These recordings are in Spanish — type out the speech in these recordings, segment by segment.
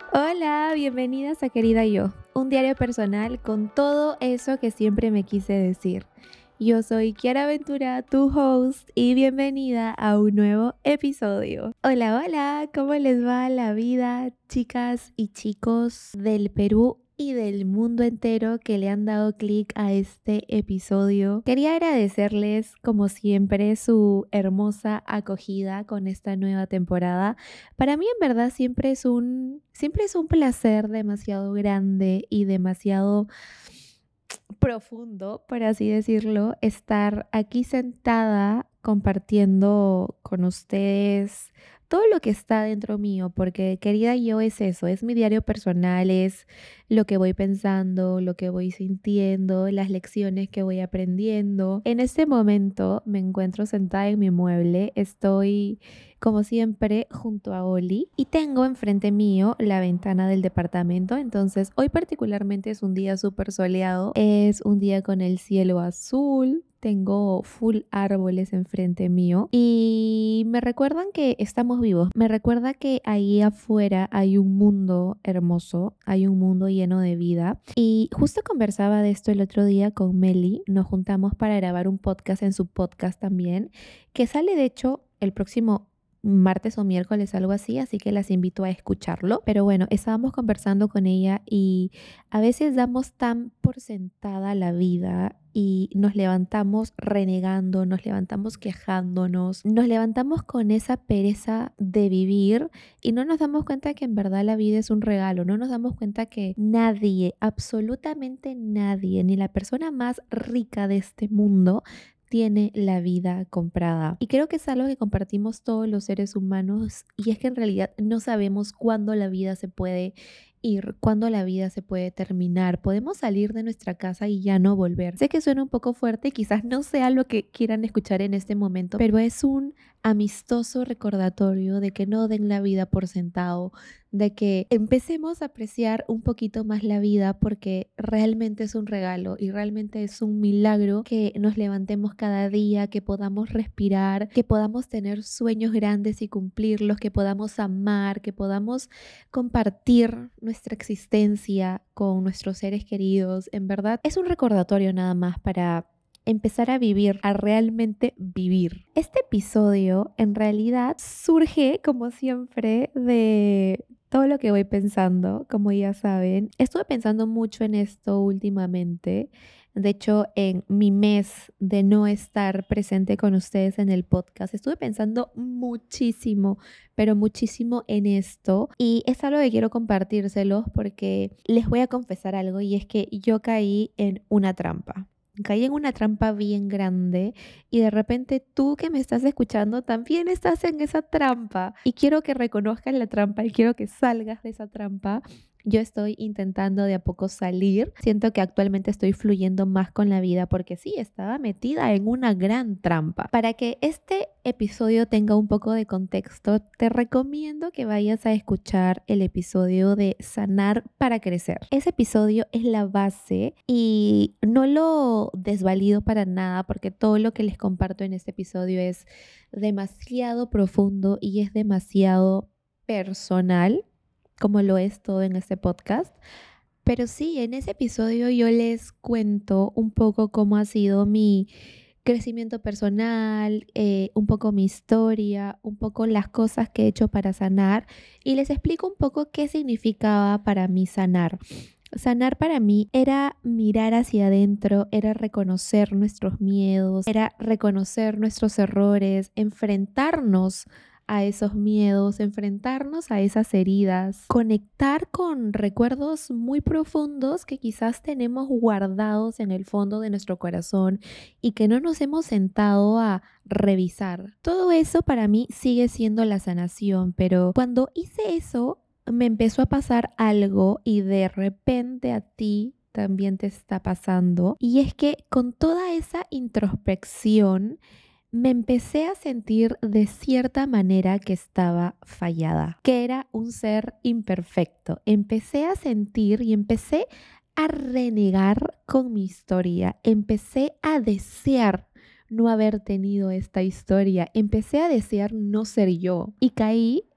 Hola, bienvenidas a Querida Yo, un diario personal con todo eso que siempre me quise decir. Yo soy Kiara Ventura, tu host, y bienvenida a un nuevo episodio. Hola, hola, ¿cómo les va la vida, chicas y chicos del Perú y del mundo entero que le han dado clic a este episodio? Quería agradecerles, como siempre, su hermosa acogida con esta nueva temporada. Para mí, en verdad, siempre es un placer demasiado grande y demasiado profundo, por así decirlo, estar aquí sentada compartiendo con ustedes todo lo que está dentro mío, porque querida yo es eso, es mi diario personal, es lo que voy pensando, lo que voy sintiendo, las lecciones que voy aprendiendo. En este momento me encuentro sentada en mi mueble, estoy como siempre junto a Oli y tengo enfrente mío la ventana del departamento. Entonces hoy particularmente es un día súper soleado, es un día con el cielo azul. Tengo full árboles enfrente mío y me recuerdan que estamos vivos. Me recuerda que ahí afuera hay un mundo hermoso, hay un mundo lleno de vida. Y justo conversaba de esto el otro día con Meli. Nos juntamos para grabar un podcast en su podcast también, que sale de hecho el próximo martes o miércoles, algo así que las invito a escucharlo. Pero bueno, estábamos conversando con ella y a veces damos tan por sentada la vida y nos levantamos renegando, nos levantamos quejándonos, nos levantamos con esa pereza de vivir y no nos damos cuenta que en verdad la vida es un regalo, no nos damos cuenta que nadie, absolutamente nadie, ni la persona más rica de este mundo tiene la vida comprada. Y creo que es algo que compartimos todos los seres humanos y es que en realidad no sabemos cuándo la vida se puede ir, cuándo la vida se puede terminar. Podemos salir de nuestra casa y ya no volver. Sé que suena un poco fuerte, quizás no sea lo que quieran escuchar en este momento, pero es un amistoso recordatorio de que no den la vida por sentado, de que empecemos a apreciar un poquito más la vida porque realmente es un regalo y realmente es un milagro que nos levantemos cada día, que podamos respirar, que podamos tener sueños grandes y cumplirlos, que podamos amar, que podamos compartir nuestra existencia con nuestros seres queridos. En verdad, es un recordatorio nada más para empezar a vivir, a realmente vivir. Este episodio en realidad surge, como siempre, de todo lo que voy pensando, como ya saben. Estuve pensando mucho en esto últimamente. De hecho, en mi mes de no estar presente con ustedes en el podcast, estuve pensando muchísimo, pero muchísimo en esto. Y es algo que quiero compartírselos porque les voy a confesar algo y es que yo caí en una trampa. Caí en una trampa bien grande y de repente tú que me estás escuchando también estás en esa trampa y quiero que reconozcas la trampa y quiero que salgas de esa trampa. Yo estoy intentando de a poco salir. Siento que actualmente estoy fluyendo más con la vida porque sí, estaba metida en una gran trampa. Para que este episodio tenga un poco de contexto, te recomiendo que vayas a escuchar el episodio de Sanar para Crecer. Ese episodio es la base y no lo desvalido para nada porque todo lo que les comparto en este episodio es demasiado profundo y es demasiado personal, como lo es todo en este podcast. Pero sí, en ese episodio yo les cuento un poco cómo ha sido mi crecimiento personal, un poco mi historia, un poco las cosas que he hecho para sanar y les explico un poco qué significaba para mí sanar. Sanar para mí era mirar hacia adentro, era reconocer nuestros miedos, era reconocer nuestros errores, enfrentarnos a esos miedos, enfrentarnos a esas heridas, conectar con recuerdos muy profundos que quizás tenemos guardados en el fondo de nuestro corazón y que no nos hemos sentado a revisar. Todo eso para mí sigue siendo la sanación, pero cuando hice eso, me empezó a pasar algo y de repente a ti también te está pasando. Y es que con toda esa introspección me empecé a sentir de cierta manera que estaba fallada, que era un ser imperfecto. Empecé a sentir y empecé a renegar con mi historia. Empecé a desear no haber tenido esta historia. Empecé a desear no ser yo y caí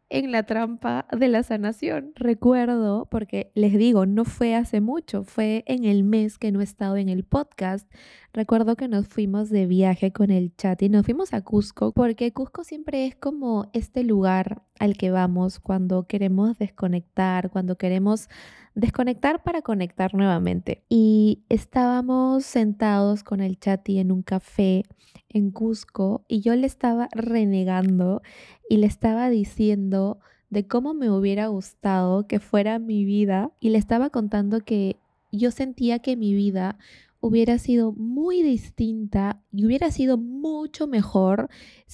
en la trampa de la sanación. Recuerdo, porque les digo, no fue hace mucho, fue en el mes que no he estado en el podcast. Recuerdo que nos fuimos de viaje con el chat y nos fuimos a Cusco, porque Cusco siempre es como este lugar al que vamos cuando queremos desconectar, cuando queremos desconectar para conectar nuevamente. Y estábamos sentados con el chat y en un café en Cusco y yo le estaba renegando y le estaba diciendo de cómo me hubiera gustado que fuera mi vida y le estaba contando que yo sentía que mi vida hubiera sido muy distinta y hubiera sido mucho mejor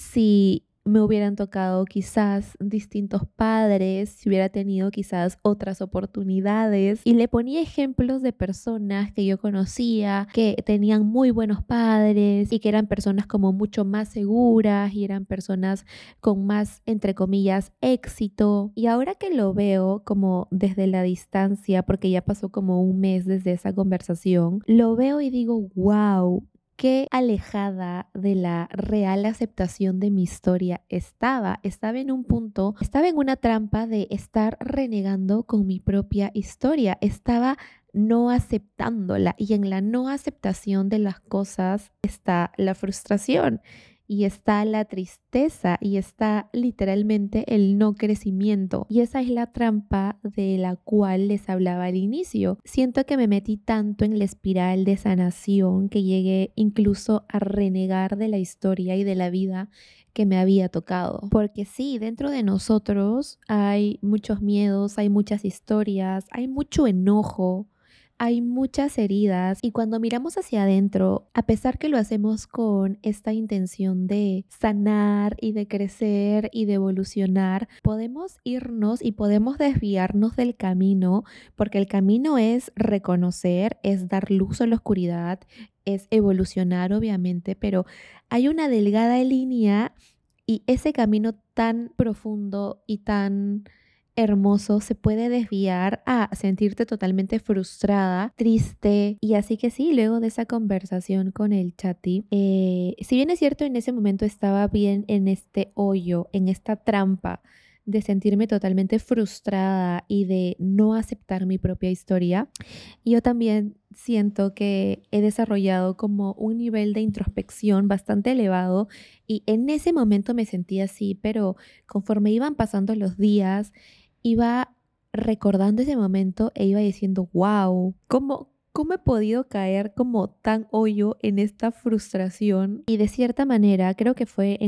si me hubieran tocado quizás distintos padres, si hubiera tenido quizás otras oportunidades. Y le ponía ejemplos de personas que yo conocía, que tenían muy buenos padres y que eran personas como mucho más seguras y eran personas con más, entre comillas, éxito. Y ahora que lo veo como desde la distancia, porque ya pasó como un mes desde esa conversación, lo veo y digo, wow, qué alejada de la real aceptación de mi historia estaba. Estaba en un punto, estaba en una trampa de estar renegando con mi propia historia. Estaba no aceptándola y en la no aceptación de las cosas está la frustración y está la tristeza y está literalmente el no crecimiento. Y esa es la trampa de la cual les hablaba al inicio. Siento que me metí tanto en la espiral de sanación que llegué incluso a renegar de la historia y de la vida que me había tocado. Porque sí, dentro de nosotros hay muchos miedos, hay muchas historias, hay mucho enojo, hay muchas heridas y cuando miramos hacia adentro, a pesar que lo hacemos con esta intención de sanar y de crecer y de evolucionar, podemos irnos y podemos desviarnos del camino, porque el camino es reconocer, es dar luz a la oscuridad, es evolucionar obviamente, pero hay una delgada línea y ese camino tan profundo y tan hermoso se puede desviar a sentirte totalmente frustrada, triste. Y así que sí, luego de esa conversación con el chati, si bien es cierto, en ese momento estaba bien en este hoyo, en esta trampa de sentirme totalmente frustrada y de no aceptar mi propia historia, yo también siento que he desarrollado como un nivel de introspección bastante elevado y en ese momento me sentía así, pero conforme iban pasando los días, iba recordando ese momento e iba diciendo, wow, ¿cómo he podido caer como tan hoyo en esta frustración? Y de cierta manera, creo que fue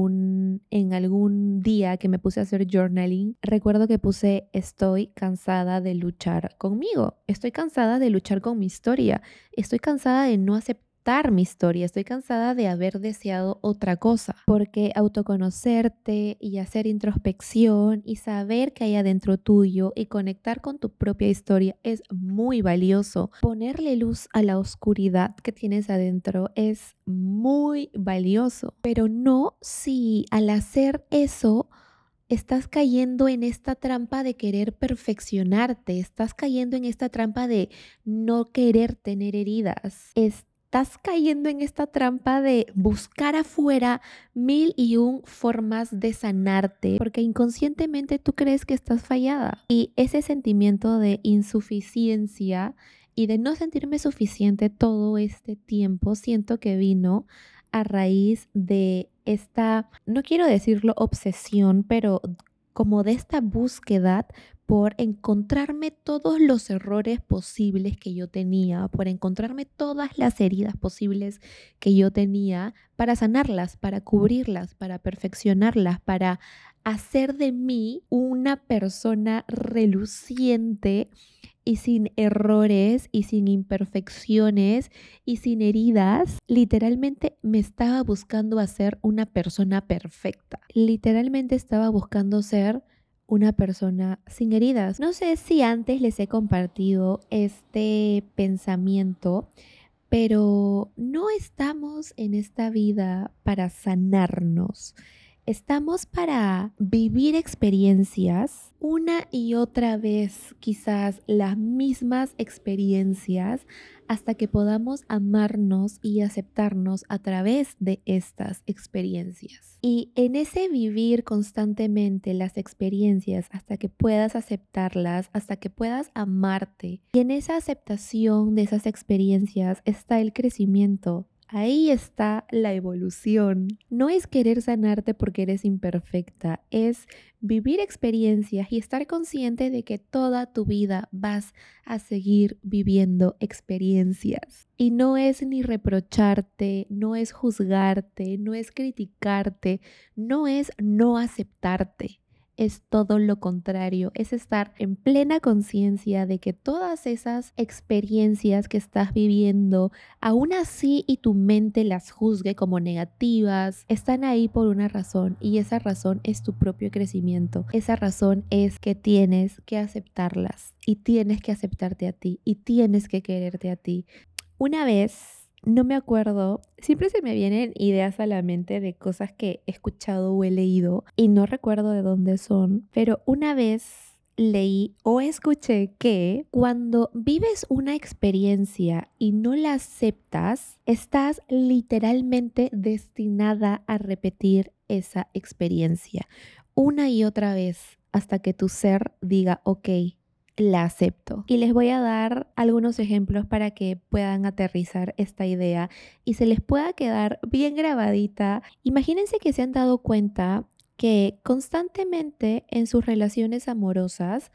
en algún día que me puse a hacer journaling, recuerdo que puse, estoy cansada de luchar conmigo, estoy cansada de luchar con mi historia, estoy cansada de no aceptar mi historia, estoy cansada de haber deseado otra cosa, porque autoconocerte y hacer introspección y saber que hay adentro tuyo y conectar con tu propia historia es muy valioso. Ponerle luz a la oscuridad que tienes adentro es muy valioso, pero no si al hacer eso estás cayendo en esta trampa de querer perfeccionarte, estás cayendo en esta trampa de no querer tener heridas. Estás cayendo en esta trampa de buscar afuera mil y un formas de sanarte, porque inconscientemente tú crees que estás fallada. Y ese sentimiento de insuficiencia y de no sentirme suficiente todo este tiempo, siento que vino a raíz de esta, no quiero decirlo obsesión, pero como de esta búsqueda por encontrarme todos los errores posibles que yo tenía, por encontrarme todas las heridas posibles que yo tenía para sanarlas, para cubrirlas, para perfeccionarlas, para hacer de mí una persona reluciente y sin errores y sin imperfecciones y sin heridas. Literalmente me estaba buscando hacer una persona perfecta. Literalmente estaba buscando ser una persona sin heridas. No sé si antes les he compartido este pensamiento, pero no estamos en esta vida para sanarnos. Estamos para vivir experiencias una y otra vez, quizás las mismas experiencias, hasta que podamos amarnos y aceptarnos a través de estas experiencias. Y en ese vivir constantemente las experiencias hasta que puedas aceptarlas, hasta que puedas amarte, y en esa aceptación de esas experiencias está el crecimiento. Ahí está la evolución. No es querer sanarte porque eres imperfecta, es vivir experiencias y estar consciente de que toda tu vida vas a seguir viviendo experiencias. Y no es ni reprocharte, no es juzgarte, no es criticarte, no es no aceptarte. Es todo lo contrario, es estar en plena conciencia de que todas esas experiencias que estás viviendo, aún así y tu mente las juzgue como negativas, están ahí por una razón y esa razón es tu propio crecimiento. Esa razón es que tienes que aceptarlas y tienes que aceptarte a ti y tienes que quererte a ti. Una vez, no me acuerdo, siempre se me vienen ideas a la mente de cosas que he escuchado o he leído y no recuerdo de dónde son, pero una vez leí o escuché que cuando vives una experiencia y no la aceptas, estás literalmente destinada a repetir esa experiencia una y otra vez hasta que tu ser diga, ok, la acepto. Y les voy a dar algunos ejemplos para que puedan aterrizar esta idea y se les pueda quedar bien grabadita. Imagínense que se han dado cuenta que constantemente en sus relaciones amorosas,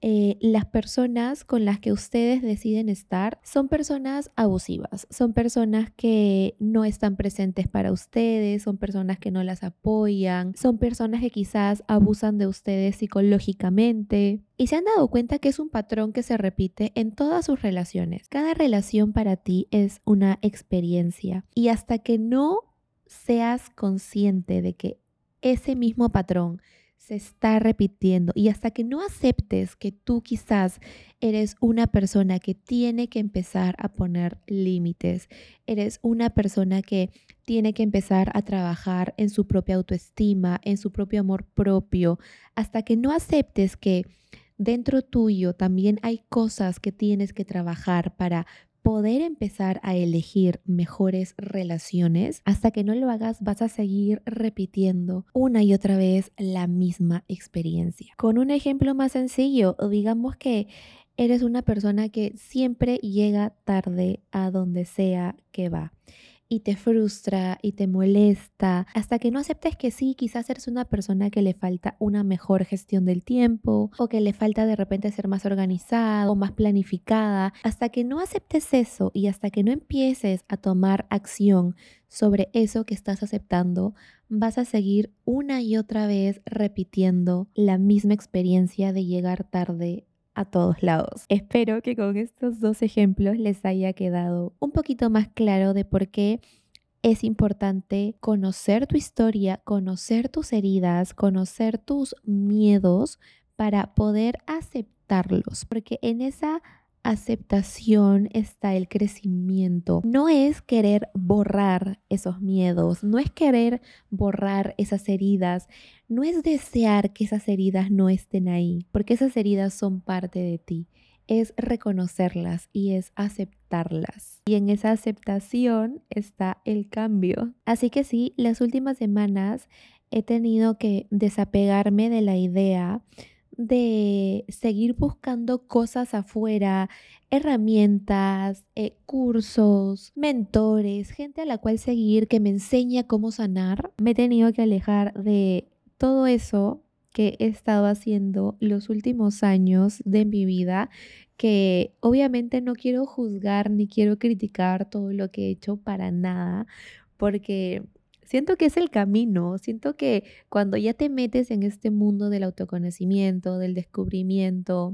las personas con las que ustedes deciden estar son personas abusivas, son personas que no están presentes para ustedes, son personas que no las apoyan, son personas que quizás abusan de ustedes psicológicamente y se han dado cuenta que es un patrón que se repite en todas sus relaciones. Cada relación para ti es una experiencia y hasta que no seas consciente de que ese mismo patrón se está repitiendo y hasta que no aceptes que tú quizás eres una persona que tiene que empezar a poner límites, eres una persona que tiene que empezar a trabajar en su propia autoestima, en su propio amor propio, hasta que no aceptes que dentro tuyo también hay cosas que tienes que trabajar para poder empezar a elegir mejores relaciones, hasta que no lo hagas vas a seguir repitiendo una y otra vez la misma experiencia. Con un ejemplo más sencillo, digamos que eres una persona que siempre llega tarde a donde sea que va y te frustra y te molesta hasta que no aceptes que sí, quizás eres una persona que le falta una mejor gestión del tiempo o que le falta de repente ser más organizada o más planificada. Hasta que no aceptes eso y hasta que no empieces a tomar acción sobre eso que estás aceptando, vas a seguir una y otra vez repitiendo la misma experiencia de llegar tarde a todos lados. Espero que con estos dos ejemplos les haya quedado un poquito más claro de por qué es importante conocer tu historia, conocer tus heridas, conocer tus miedos para poder aceptarlos, porque en esa aceptación está el crecimiento. No es querer borrar esos miedos, no es querer borrar esas heridas, no es desear que esas heridas no estén ahí, porque esas heridas son parte de ti. Es reconocerlas y es aceptarlas. Y en esa aceptación está el cambio. Así que sí, las últimas semanas he tenido que desapegarme de la idea de seguir buscando cosas afuera, herramientas, cursos, mentores, gente a la cual seguir que me enseña cómo sanar. Me he tenido que alejar de todo eso que he estado haciendo los últimos años de mi vida, que obviamente no quiero juzgar ni quiero criticar todo lo que he hecho para nada, porque siento que es el camino, siento que cuando ya te metes en este mundo del autoconocimiento, del descubrimiento,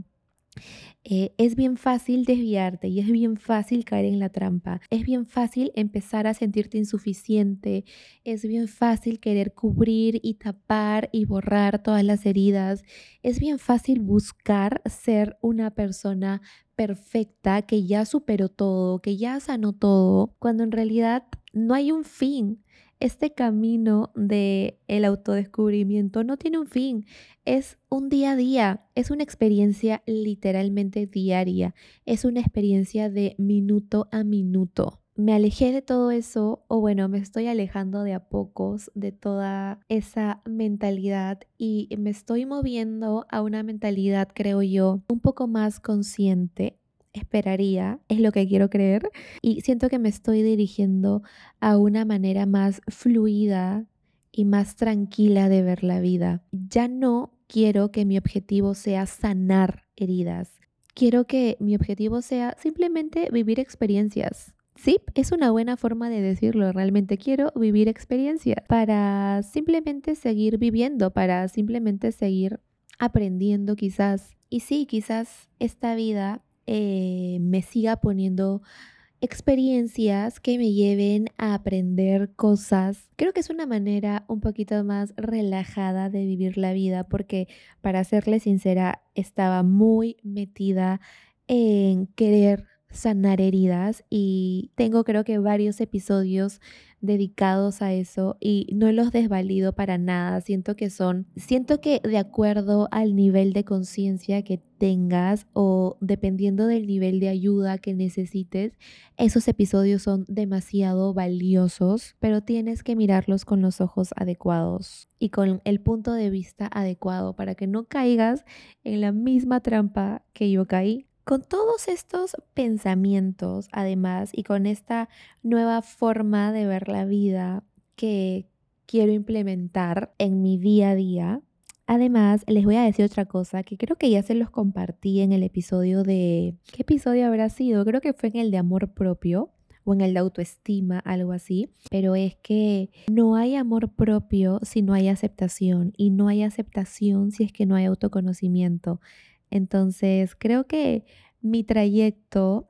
es bien fácil desviarte y es bien fácil caer en la trampa. Es bien fácil empezar a sentirte insuficiente. Es bien fácil querer cubrir y tapar y borrar todas las heridas. Es bien fácil buscar ser una persona perfecta que ya superó todo, que ya sanó todo, cuando en realidad no hay un fin. Este camino de el autodescubrimiento no tiene un fin, es un día a día, es una experiencia literalmente diaria, es una experiencia de minuto a minuto. Me alejé de todo eso, o bueno, me estoy alejando de a pocos de toda esa mentalidad y me estoy moviendo a una mentalidad, creo yo, un poco más consciente. Esperaría, es lo que quiero creer, y siento que me estoy dirigiendo a una manera más fluida y más tranquila de ver la vida. Ya no quiero que mi objetivo sea sanar heridas. Quiero que mi objetivo sea simplemente vivir experiencias. Sí, es una buena forma de decirlo. Realmente quiero vivir experiencias para simplemente seguir viviendo, para simplemente seguir aprendiendo quizás. Y sí, quizás esta vida me siga poniendo experiencias que me lleven a aprender cosas. Creo que es una manera un poquito más relajada de vivir la vida porque, para serle sincera, estaba muy metida en querer sanar heridas y tengo creo que varios episodios dedicados a eso y no los desvalido para nada. Siento que de acuerdo al nivel de conciencia que tengas o dependiendo del nivel de ayuda que necesites, esos episodios son demasiado valiosos, pero tienes que mirarlos con los ojos adecuados y con el punto de vista adecuado para que no caigas en la misma trampa que yo caí. Con todos estos pensamientos, además, y con esta nueva forma de ver la vida que quiero implementar en mi día a día, además, les voy a decir otra cosa que creo que ya se los compartí en el episodio de... ¿Qué episodio habrá sido? Creo que fue en el de amor propio o en el de autoestima, algo así. Pero es que no hay amor propio si no hay aceptación y no hay aceptación si es que no hay autoconocimiento. Entonces, creo que mi trayecto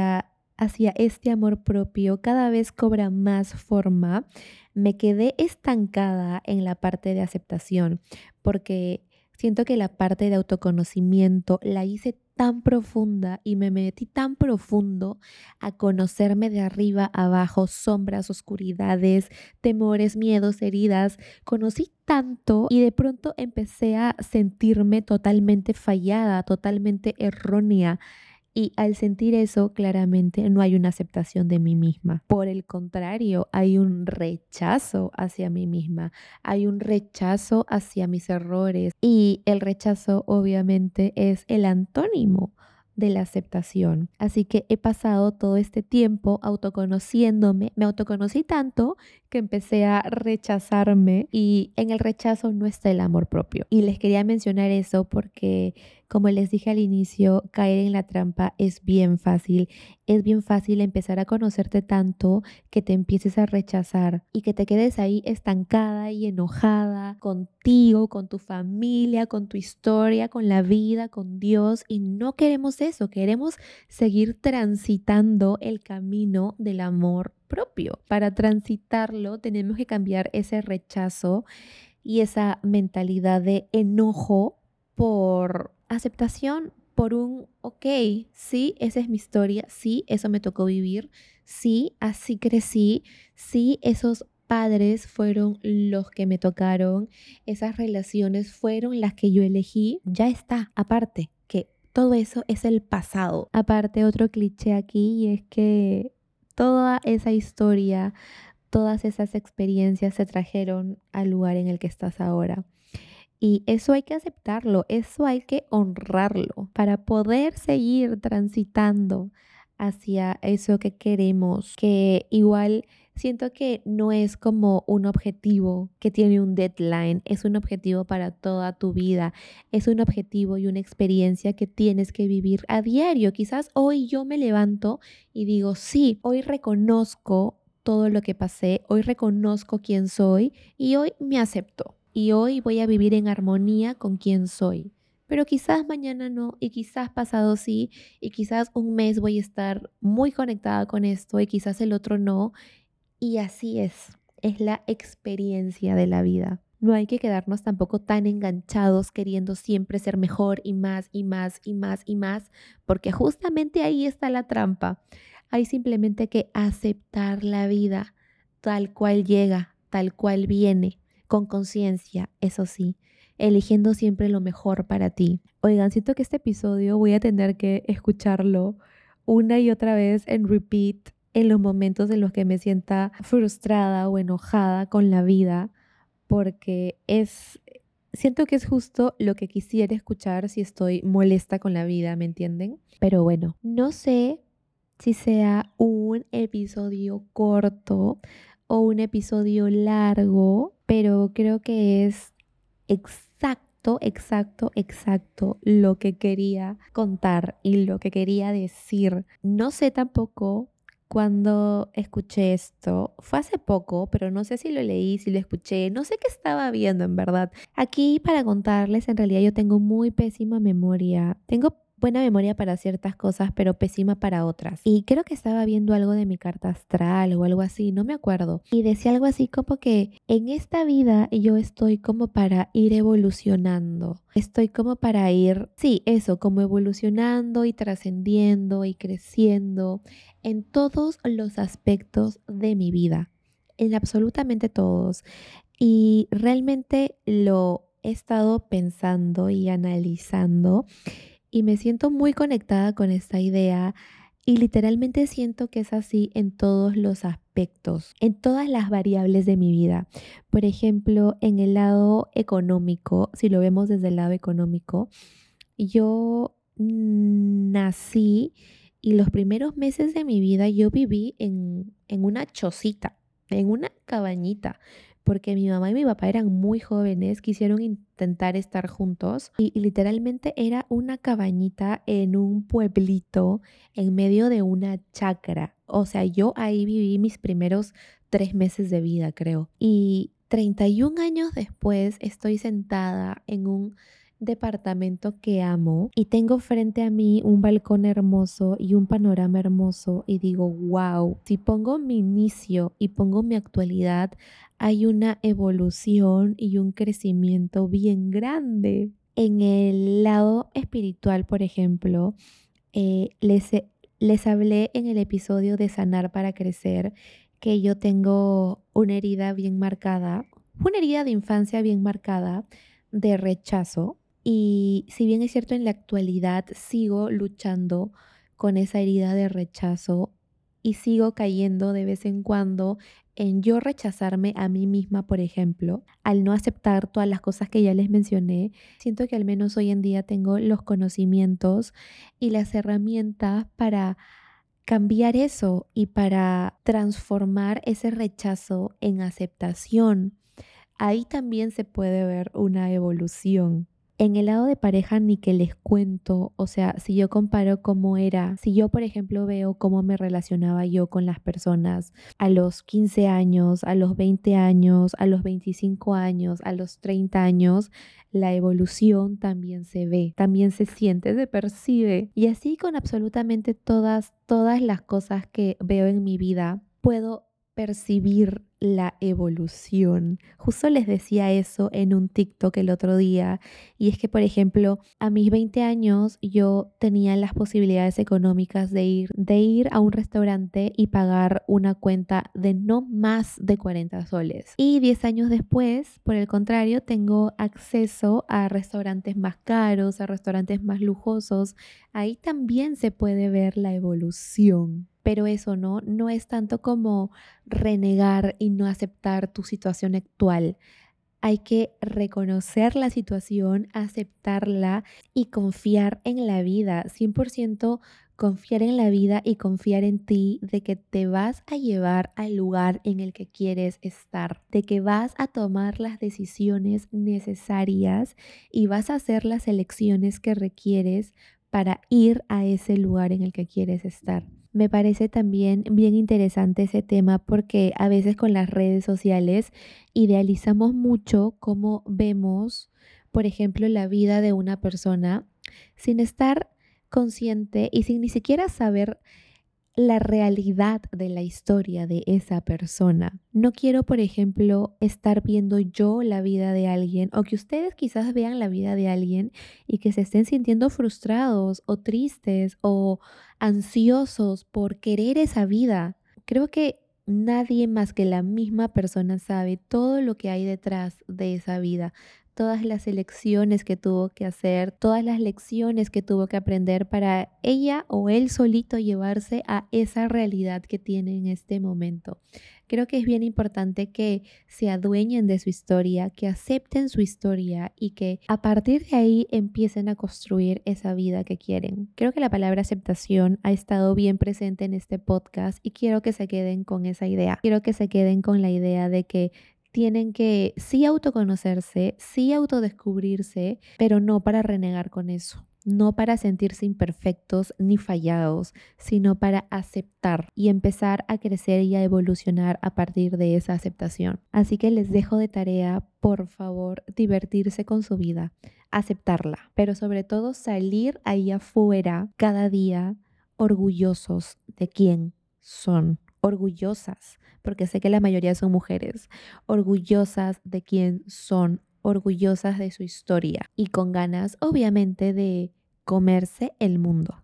hacia este amor propio cada vez cobra más forma. Me quedé estancada en la parte de aceptación porque siento que la parte de autoconocimiento la hice tan profunda y me metí tan profundo a conocerme de arriba a abajo, sombras, oscuridades, temores, miedos, heridas. Conocí tanto y de pronto empecé a sentirme totalmente fallada, totalmente errónea. Y al sentir eso, claramente no hay una aceptación de mí misma. Por el contrario, hay un rechazo hacia mí misma, hay un rechazo hacia mis errores. Y el rechazo obviamente es el antónimo de la aceptación. Así que he pasado todo este tiempo autoconociéndome, me autoconocí tanto que empecé a rechazarme y en el rechazo no está el amor propio. Y les quería mencionar eso porque, como les dije al inicio, caer en la trampa es bien fácil. Es bien fácil empezar a conocerte tanto que te empieces a rechazar y que te quedes ahí estancada y enojada contigo, con tu familia, con tu historia, con la vida, con Dios. Y no queremos eso, queremos seguir transitando el camino del amor propio. Para transitarlo tenemos que cambiar ese rechazo y esa mentalidad de enojo por aceptación, por un, ok, sí, esa es mi historia, sí, eso me tocó vivir, sí, así crecí, sí, esos padres fueron los que me tocaron, esas relaciones fueron las que yo elegí, ya está, aparte, que todo eso es el pasado. Aparte, otro cliché aquí y es que toda esa historia, todas esas experiencias se trajeron al lugar en el que estás ahora. Y eso hay que aceptarlo, eso hay que honrarlo para poder seguir transitando hacia eso que queremos, que igual siento que no es como un objetivo que tiene un deadline, es un objetivo para toda tu vida, es un objetivo y una experiencia que tienes que vivir a diario. Quizás hoy yo me levanto y digo, sí, hoy reconozco todo lo que pasé, hoy reconozco quién soy y hoy me acepto. Y hoy voy a vivir en armonía con quien soy. Pero quizás mañana no, y quizás pasado sí, y quizás un mes voy a estar muy conectada con esto, y quizás el otro no. Y así es la experiencia de la vida. No hay que quedarnos tampoco tan enganchados queriendo siempre ser mejor y más y más y más y más, porque justamente ahí está la trampa. Hay simplemente que aceptar la vida tal cual llega, tal cual viene, con conciencia, eso sí, eligiendo siempre lo mejor para ti. Oigan, siento que este episodio voy a tener que escucharlo una y otra vez en repeat en los momentos en los que me sienta frustrada o enojada con la vida, porque siento que es justo lo que quisiera escuchar si estoy molesta con la vida, ¿me entienden? Pero bueno, no sé si sea un episodio corto o un episodio largo, pero creo que es exacto lo que quería contar y lo que quería decir. No sé tampoco cuando escuché esto. Fue hace poco, pero no sé si lo leí, si lo escuché, no sé qué estaba viendo en verdad. Aquí para contarles, en realidad yo tengo muy pésima memoria. Tengo buena memoria para ciertas cosas, pero pésima para otras. Y creo que estaba viendo algo de mi carta astral o algo así, no me acuerdo. Y decía algo así como que en esta vida yo estoy como para ir evolucionando. Estoy como para ir, sí, eso, como evolucionando y trascendiendo y creciendo en todos los aspectos de mi vida, en absolutamente todos. Y realmente lo he estado pensando y analizando y me siento muy conectada con esta idea y literalmente siento que es así en todos los aspectos, en todas las variables de mi vida. Por ejemplo, en el lado económico, si lo vemos desde el lado económico, yo nací y los primeros meses de mi vida yo viví en una chocita, en una cabañita, porque mi mamá y mi papá eran muy jóvenes, quisieron intentar estar juntos y literalmente era una cabañita en un pueblito en medio de una chacra. O sea, yo ahí viví mis primeros 3 meses de vida, creo. Y 31 años después estoy sentada en un departamento que amo y tengo frente a mí un balcón hermoso y un panorama hermoso y digo, wow, si pongo mi inicio y pongo mi actualidad, hay una evolución y un crecimiento bien grande. En el lado espiritual, por ejemplo, les hablé en el episodio de Sanar para Crecer que yo tengo una herida bien marcada, una herida de infancia bien marcada de rechazo. Y si bien es cierto, en la actualidad sigo luchando con esa herida de rechazo y sigo cayendo de vez en cuando en yo rechazarme a mí misma, por ejemplo, al no aceptar todas las cosas que ya les mencioné, siento que al menos hoy en día tengo los conocimientos y las herramientas para cambiar eso y para transformar ese rechazo en aceptación. Ahí también se puede ver una evolución. En el lado de pareja ni que les cuento, o sea, si yo comparo cómo era, si yo por ejemplo veo cómo me relacionaba yo con las personas a los 15 años, a los 20 años, a los 25 años, a los 30 años, la evolución también se ve, también se siente, se percibe. Y así con absolutamente todas las cosas que veo en mi vida, puedo percibir la evolución. Justo les decía eso en un TikTok el otro día, y es que, por ejemplo, a mis 20 años yo tenía las posibilidades económicas de ir a un restaurante y pagar una cuenta de no más de 40 soles. Y 10 años después, por el contrario, tengo acceso a restaurantes más caros, a restaurantes más lujosos. Ahí también se puede ver la evolución. Pero eso no es tanto como renegar y no aceptar tu situación actual. Hay que reconocer la situación, aceptarla y confiar en la vida. 100% confiar en la vida y confiar en ti de que te vas a llevar al lugar en el que quieres estar, de que vas a tomar las decisiones necesarias y vas a hacer las elecciones que requieres para ir a ese lugar en el que quieres estar. Me parece también bien interesante ese tema porque a veces con las redes sociales idealizamos mucho cómo vemos, por ejemplo, la vida de una persona sin estar consciente y sin ni siquiera saber la realidad de la historia de esa persona. No quiero, por ejemplo, estar viendo yo la vida de alguien o que ustedes quizás vean la vida de alguien y que se estén sintiendo frustrados o tristes o ansiosos por querer esa vida. Creo que nadie más que la misma persona sabe todo lo que hay detrás de esa vida, todas las elecciones que tuvo que hacer, todas las lecciones que tuvo que aprender para ella o él solito llevarse a esa realidad que tiene en este momento. Creo que es bien importante que se adueñen de su historia, que acepten su historia y que a partir de ahí empiecen a construir esa vida que quieren. Creo que la palabra aceptación ha estado bien presente en este podcast y quiero que se queden con esa idea. Quiero que se queden con la idea de que tienen que sí autoconocerse, sí autodescubrirse, pero no para renegar con eso. No para sentirse imperfectos ni fallados, sino para aceptar y empezar a crecer y a evolucionar a partir de esa aceptación. Así que les dejo de tarea, por favor, divertirse con su vida, aceptarla, pero sobre todo salir ahí afuera cada día orgullosos de quién son, orgullosas, porque sé que la mayoría son mujeres, orgullosas de quién son, orgullosas de su historia y con ganas, obviamente, de comerse el mundo.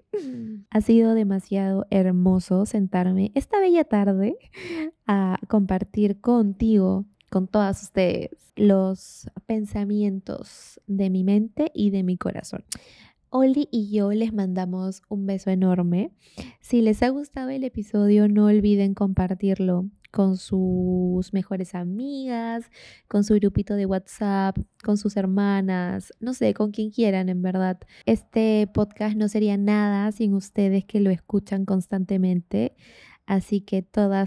Ha sido demasiado hermoso sentarme esta bella tarde a compartir contigo, con todas ustedes, los pensamientos de mi mente y de mi corazón. Oli y yo les mandamos un beso enorme. Si les ha gustado el episodio, no olviden compartirlo con sus mejores amigas, con su grupito de WhatsApp, con sus hermanas, no sé, con quien quieran, en verdad. Este podcast no sería nada sin ustedes que lo escuchan constantemente. Así que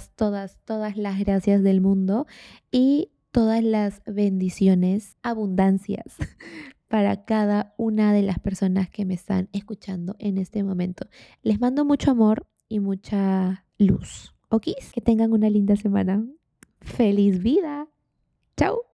todas las gracias del mundo y todas las bendiciones, abundancias para cada una de las personas que me están escuchando en este momento. Les mando mucho amor y mucha luz. ¿Ok? Que tengan una linda semana. ¡Feliz vida! ¡Chao!